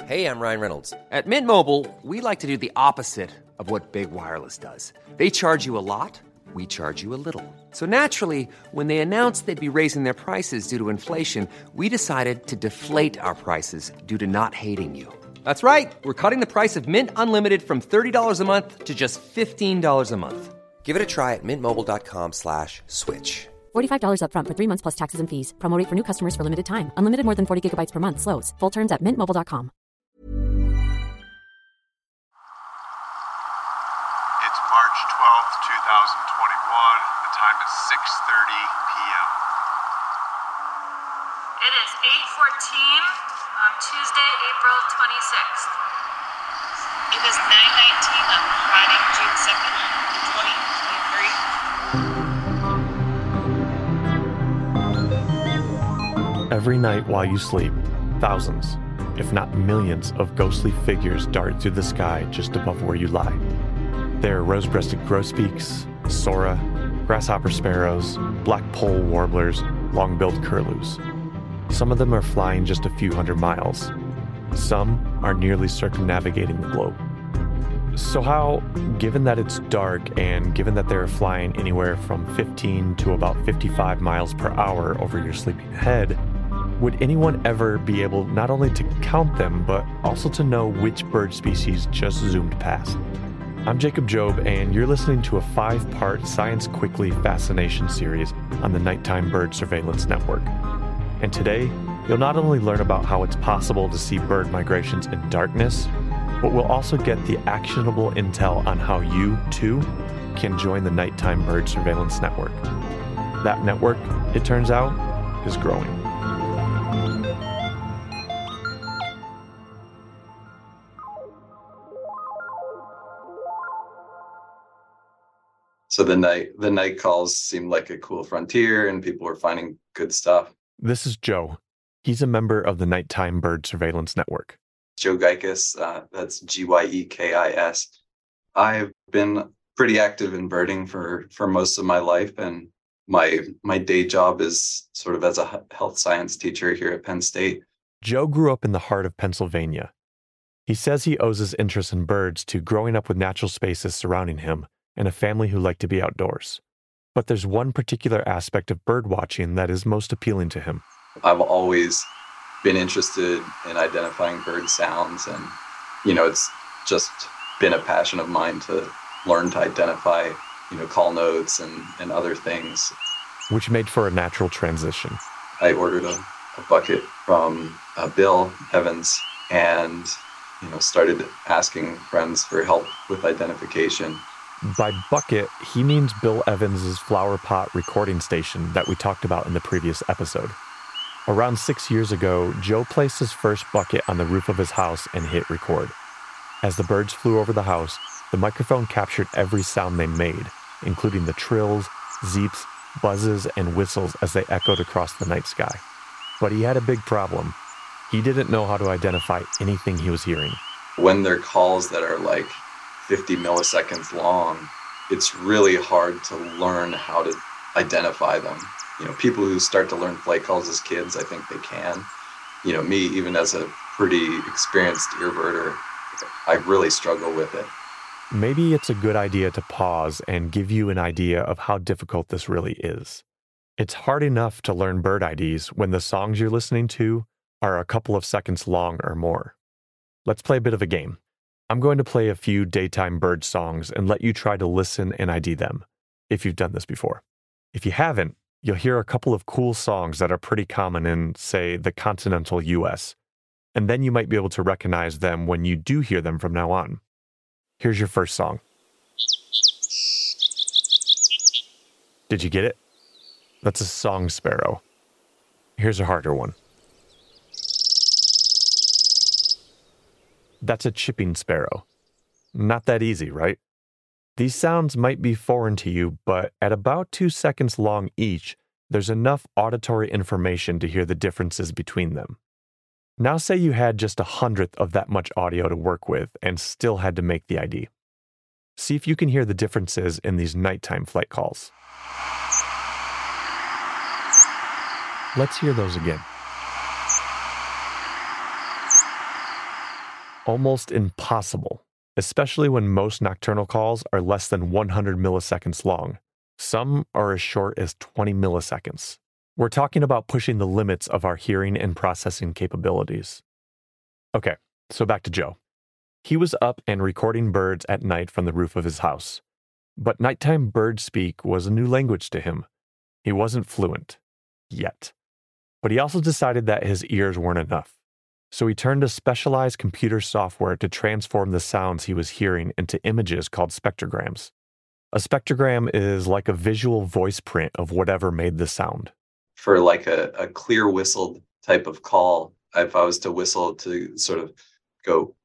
Hey, I'm Ryan Reynolds. At Mint Mobile, we like to do the opposite of what Big Wireless does. They charge you a lot, we charge you a little. So naturally, when they announced they'd be raising their prices due to inflation, we decided to deflate our prices due to not hating you. That's right. We're cutting the price of Mint Unlimited from $30 a month to just $15 a month. Give it a try at mintmobile.com/switch. $45 up front for 3 months plus taxes and fees. Promo rate for new customers for limited time. Unlimited more than 40 gigabytes per month. Slows full terms at mintmobile.com. It's March 12th, 2021. The time is 6:30 p.m. It is 8:14 on Tuesday, April 26th. It is 9:19 on Friday, June 2nd, 2023. Every night while you sleep, thousands, if not millions, of ghostly figures dart through the sky just above where you lie. There are rose-breasted grosbeaks, sora, grasshopper sparrows, black-poll warblers, long-billed curlews. Some of them are flying just a few hundred miles. Some are nearly circumnavigating the globe. So how, given that it's dark and given that they're flying anywhere from 15 to about 55 miles per hour over your sleeping head, would anyone ever be able not only to count them, but also to know which bird species just zoomed past? I'm Jacob Jobe, and you're listening to a 5-part Science Quickly Fascination series on the Nighttime Bird Surveillance Network. And today, you'll not only learn about how it's possible to see bird migrations in darkness, but we'll also get the actionable intel on how you, too, can join the Nighttime Bird Surveillance Network. That network, it turns out, is growing. So the night calls seemed like a cool frontier, and people were finding good stuff. This is Joe. He's a member of the Nighttime Bird Surveillance Network. Joe Geikis, that's Geykis. I've been pretty active in birding for most of my life, and my day job is sort of as a health science teacher here at Penn State. Joe grew up in the heart of Pennsylvania. He says he owes his interest in birds to growing up with natural spaces surrounding him and a family who like to be outdoors. But there's one particular aspect of bird watching that is most appealing to him. I've always been interested in identifying bird sounds, and it's just been a passion of mine to learn to identify call notes and other things, which made for a natural transition. I ordered a bucket from Bill Evans and started asking friends for help with identification. By bucket, he means Bill Evans' flower pot recording station that we talked about in the previous episode. Around 6 years ago, Joe placed his first bucket on the roof of his house and hit record. As the birds flew over the house, the microphone captured every sound they made, including the trills, zeeps, buzzes, and whistles as they echoed across the night sky. But he had a big problem. He didn't know how to identify anything he was hearing. When they're calls that are like 50 milliseconds long, it's really hard to learn how to identify them. People who start to learn flight calls as kids, I think they can. Me, even as a pretty experienced earbirder, I really struggle with it. Maybe it's a good idea to pause and give you an idea of how difficult this really is. It's hard enough to learn bird IDs when the songs you're listening to are a couple of seconds long or more. Let's play a bit of a game. I'm going to play a few daytime bird songs and let you try to listen and ID them, if you've done this before. If you haven't, you'll hear a couple of cool songs that are pretty common in, say, the continental US, and then you might be able to recognize them when you do hear them from now on. Here's your first song. Did you get it? That's a song sparrow. Here's a harder one. That's a chipping sparrow. Not that easy, right? These sounds might be foreign to you, but at about 2 seconds long each, there's enough auditory information to hear the differences between them. Now say you had just 1/100th of that much audio to work with and still had to make the ID. See if you can hear the differences in these nighttime flight calls. Let's hear those again. almost impossible, especially when most nocturnal calls are less than 100 milliseconds long. Some are as short as 20 milliseconds. We're talking about pushing the limits of our hearing and processing capabilities. Okay, so back to Joe. He was up and recording birds at night from the roof of his house. But nighttime bird speak was a new language to him. He wasn't fluent. Yet. But he also decided that his ears weren't enough. So he turned to specialized computer software to transform the sounds he was hearing into images called spectrograms. A spectrogram is like a visual voice print of whatever made the sound. For like a clear whistled type of call, if I was to whistle to sort of go,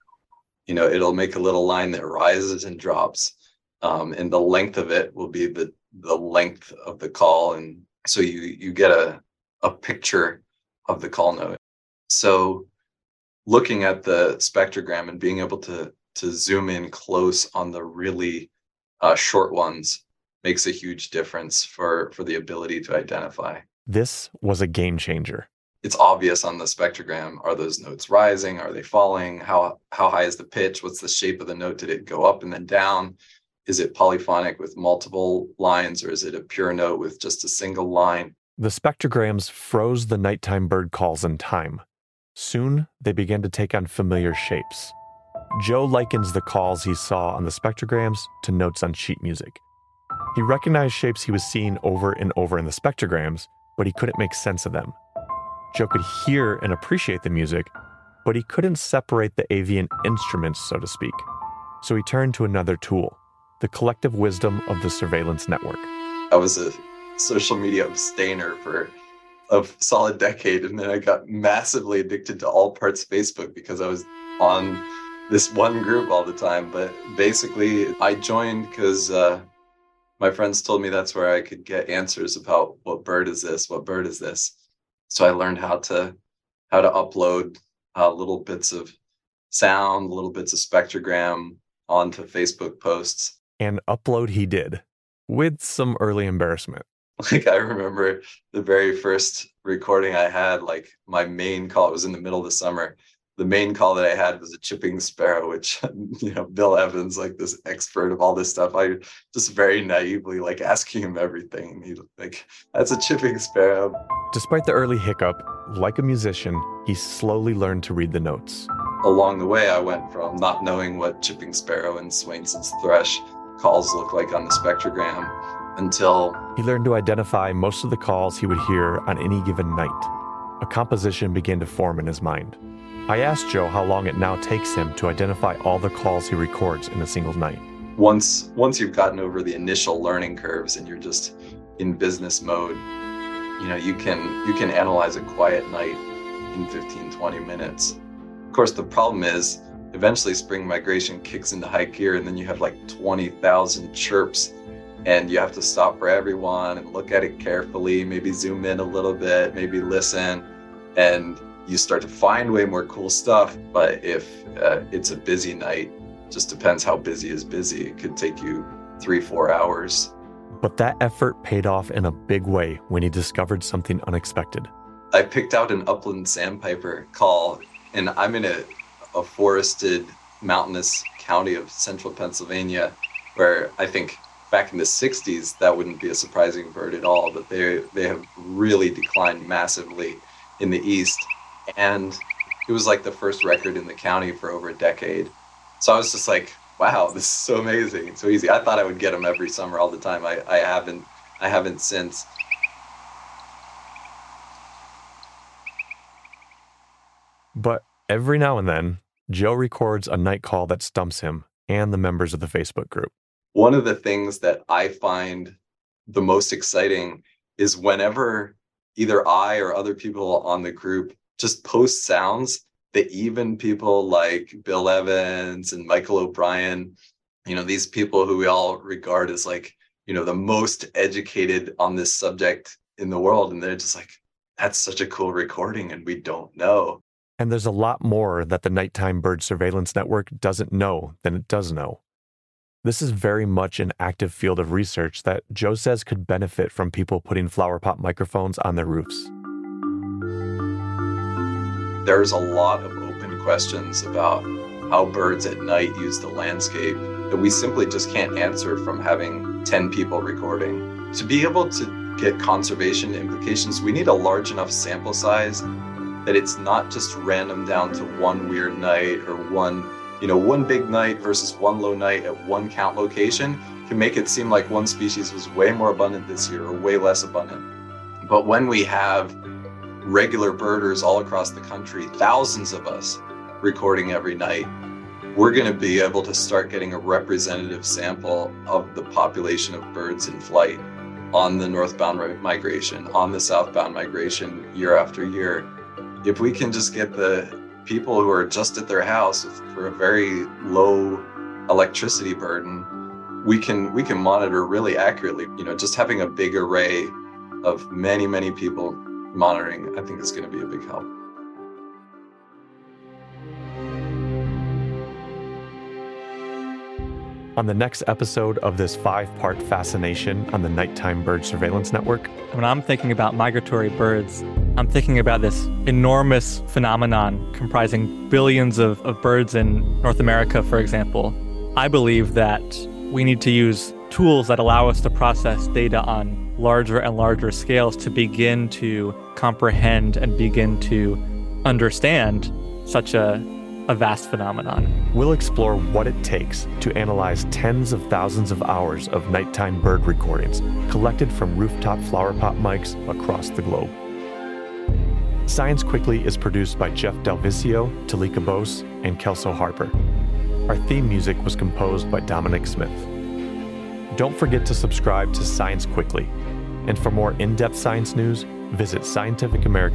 it'll make a little line that rises and drops. And the length of it will be the length of the call. And so you get a picture of the call note. So looking at the spectrogram and being able to zoom in close on the really short ones makes a huge difference for the ability to identify. This was a game changer. It's obvious on the spectrogram. Are those notes rising? Are they falling? How high is the pitch? What's the shape of the note? Did it go up and then down? Is it polyphonic with multiple lines, or is it a pure note with just a single line? The spectrograms froze the nighttime bird calls in time. Soon, they began to take on familiar shapes. Joe likens the calls he saw on the spectrograms to notes on sheet music. He recognized shapes he was seeing over and over in the spectrograms, but he couldn't make sense of them. Joe could hear and appreciate the music, but he couldn't separate the avian instruments, so to speak. So he turned to another tool, the collective wisdom of the surveillance network. I was a social media abstainer for a solid decade, and then I got massively addicted to all parts Facebook because I was on this one group all the time. But basically, I joined because my friends told me that's where I could get answers about what bird is this, what bird is this. So I learned how to upload little bits of sound, little bits of spectrogram onto Facebook posts. And upload he did, with some early embarrassment. Like, I remember the very first recording I had, like my main call, it was in the middle of the summer. The main call that I had was a chipping sparrow, which, Bill Evans, like this expert of all this stuff, I just very naively like asking him everything. He's like, that's a chipping sparrow. Despite the early hiccup, like a musician, he slowly learned to read the notes. Along the way, I went from not knowing what chipping sparrow and Swainson's thrush calls look like on the spectrogram until he learned to identify most of the calls he would hear on any given night. A composition began to form in his mind. I asked Joe how long it now takes him to identify all the calls he records in a single night. Once you've gotten over the initial learning curves and you're just in business mode, you can analyze a quiet night in 15, 20 minutes. Of course, the problem is eventually spring migration kicks into high gear, and then you have like 20,000 chirps, and you have to stop for everyone and look at it carefully, maybe zoom in a little bit, maybe listen, and you start to find way more cool stuff. But if it's a busy night, just depends how busy is busy. It could take you 3-4 hours. But that effort paid off in a big way when he discovered something unexpected. I picked out an upland sandpiper call, and I'm in a forested, mountainous county of central Pennsylvania, where I think back in the 60s, that wouldn't be a surprising bird at all, but they have really declined massively in the east. And it was like the first record in the county for over a decade. So I was just like, wow, this is so amazing. It's so easy. I thought I would get them every summer all the time. I haven't since. But every now and then, Joe records a night call that stumps him and the members of the Facebook group. One of the things that I find the most exciting is whenever either I or other people on the group just post sounds that even people like Bill Evans and Michael O'Brien, these people who we all regard as like, the most educated on this subject in the world. And they're just like, that's such a cool recording and we don't know. And there's a lot more that the Nighttime Bird Surveillance Network doesn't know than it does know. This is very much an active field of research that Joe says could benefit from people putting flowerpot microphones on their roofs. There's a lot of open questions about how birds at night use the landscape that we simply just can't answer from having 10 people recording. To be able to get conservation implications, we need a large enough sample size that it's not just random down to one weird night or one big night versus one low night at one count location can make it seem like one species was way more abundant this year or way less abundant. But when we have regular birders all across the country, thousands of us recording every night, we're going to be able to start getting a representative sample of the population of birds in flight on the northbound migration, on the southbound migration year after year. If we can just get the people who are just at their house for a very low electricity burden, we can monitor really accurately. Just having a big array of many, many people monitoring, I think is going to be a big help. On the next episode of this 5-part fascination on the Nighttime Bird Surveillance Network. When I'm thinking about migratory birds, I'm thinking about this enormous phenomenon comprising billions of birds in North America, for example. I believe that we need to use tools that allow us to process data on larger and larger scales to begin to comprehend and begin to understand such a vast phenomenon. We'll explore what it takes to analyze tens of thousands of hours of nighttime bird recordings collected from rooftop flower pot mics across the globe. Science Quickly is produced by Jeff Delvicio, Talika Bose, and Kelso Harper. Our theme music was composed by Dominic Smith. Don't forget to subscribe to Science Quickly. And for more in-depth science news, visit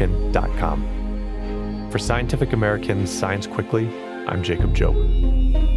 scientificamerican.com. For Scientific American's Science Quickly, I'm Jacob Jobe.